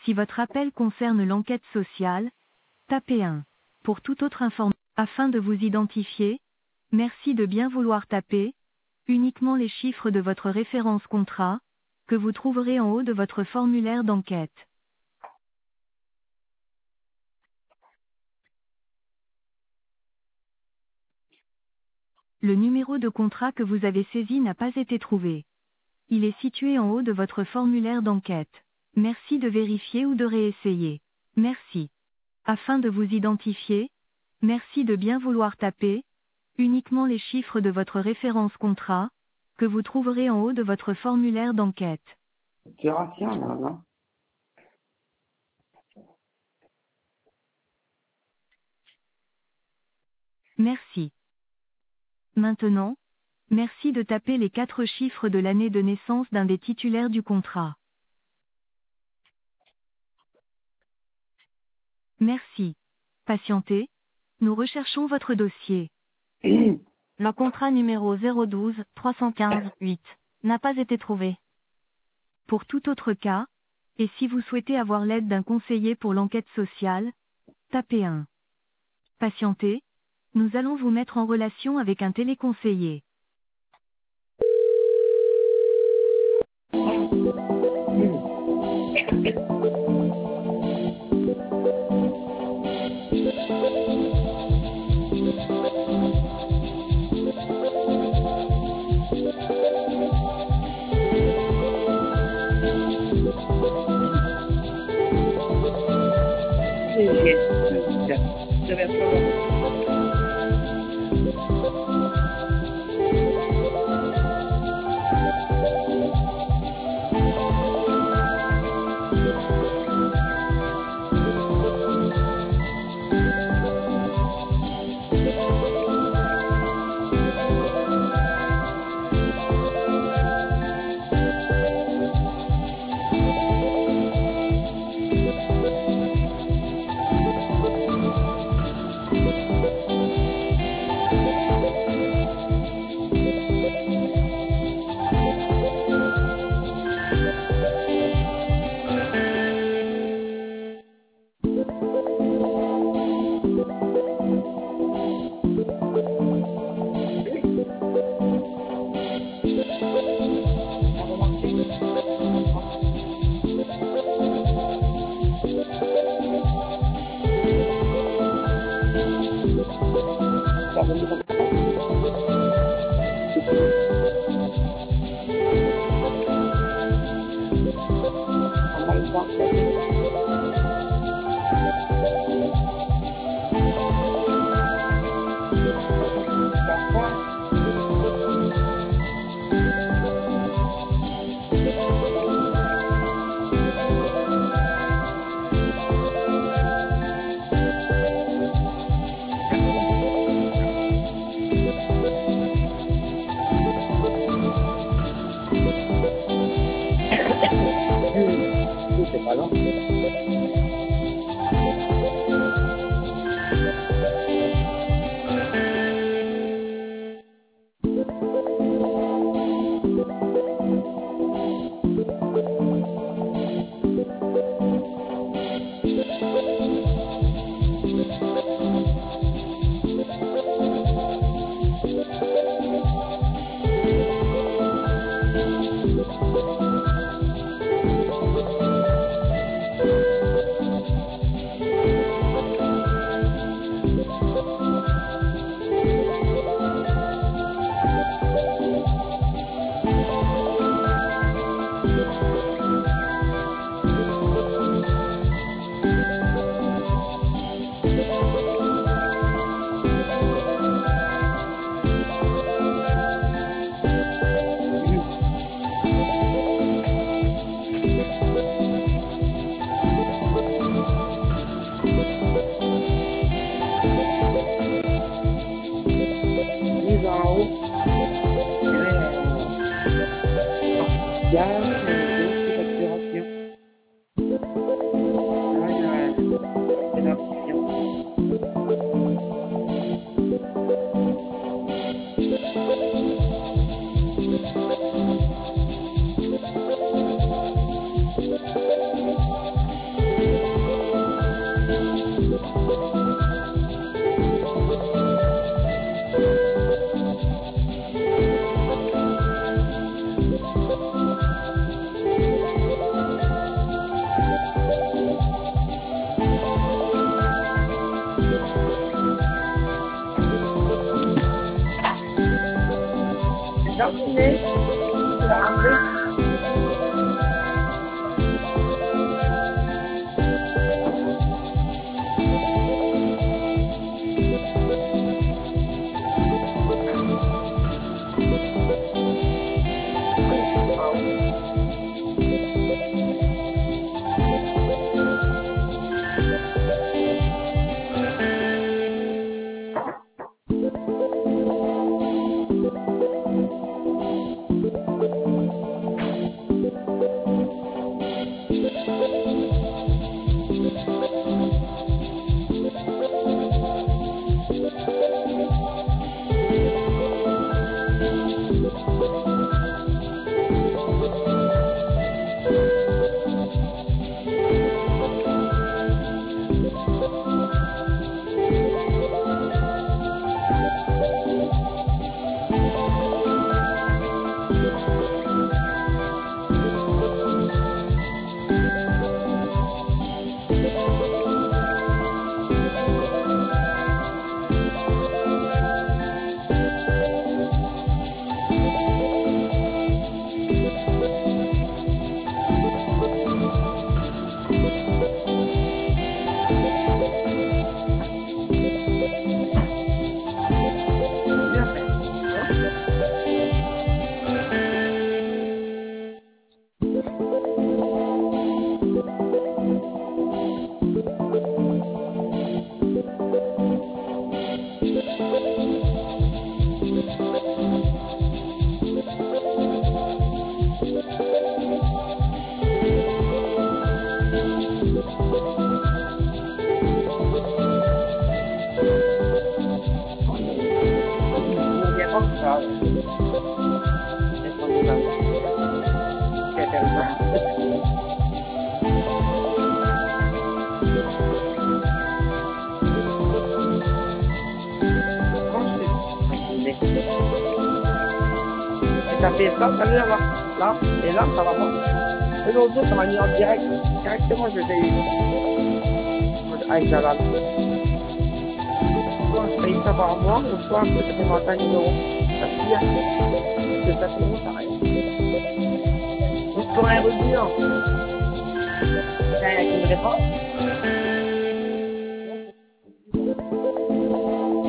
Si votre appel concerne l'enquête sociale, tapez 1. Pour toute autre information, afin de vous identifier, merci de bien vouloir taper uniquement les chiffres de votre référence contrat, que vous trouverez en haut de votre formulaire d'enquête. Le numéro de contrat que vous avez saisi n'a pas été trouvé. Il est situé en haut de votre formulaire d'enquête. Merci de vérifier ou de réessayer. Merci. Afin de vous identifier, merci de bien vouloir taper uniquement les chiffres de votre référence contrat, que vous trouverez en haut de votre formulaire d'enquête. Facturation, là, non? Merci. Maintenant, merci de taper les 4 chiffres de l'année de naissance d'un des titulaires du contrat. Merci. Patientez. Nous recherchons votre dossier. Le contrat numéro 012 315 8 n'a pas été trouvé. Pour tout autre cas, et si vous souhaitez avoir l'aide d'un conseiller pour l'enquête sociale, tapez 1. Patientez. Nous allons vous mettre en relation avec un téléconseiller. Je vais prendre. C'est pas long. terminé. C'est la rentrée. Ça fait ça va là, là, et là, ça va pas. Et l'autre, ça va venir en direct. Directement, je vais avec la lame. Soit je paye ça par mois, ou soit je fais 25 000 euros. Ça se tire. C'est 4 euros, ça rien. Donc, pour un revenu, il y a qui me répond.